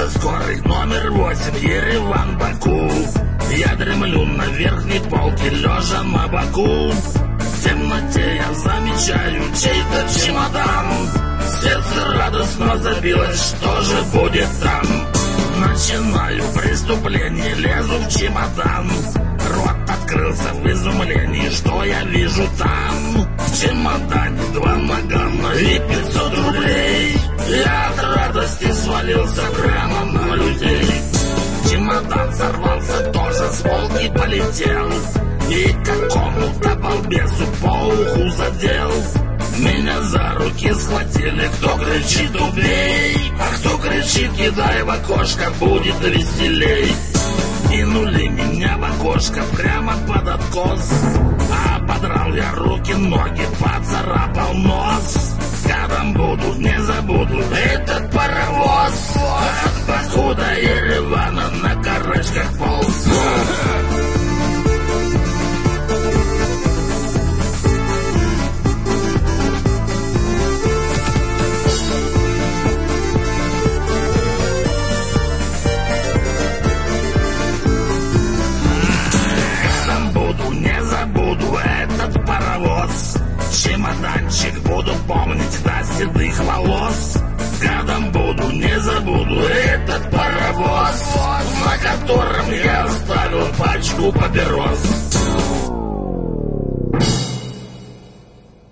Это скорый номер 8, Ереван, Баку. Я дремлю на верхней полке, лежа на боку. В темноте я замечаю чей-то чемодан. Сердце радостно забилось, что же будет там? Начинаю преступление, лезу в чемодан. Рот открылся в изумлении, что я вижу там. В чемодане 2 нагана и 500 рублей. Я от радости свалился прямо на людей. Чемодан сорвался тоже с полки, полетел. И какому-то балбесу по уху задел. Меня за руки схватили, кто кричит убей, а кто кричит кидай в окошко, будет веселей. Кинули меня в окошко прямо под откос, а подрал я руки, ноги, поцарапал нос. Гадом буду, не забуду этот паровоз. От Баку до Еревана на карачках полз. Чемоданчик буду помнить до седых волос. Гадом буду, не забуду этот паровоз, на котором я оставил пачку папирос.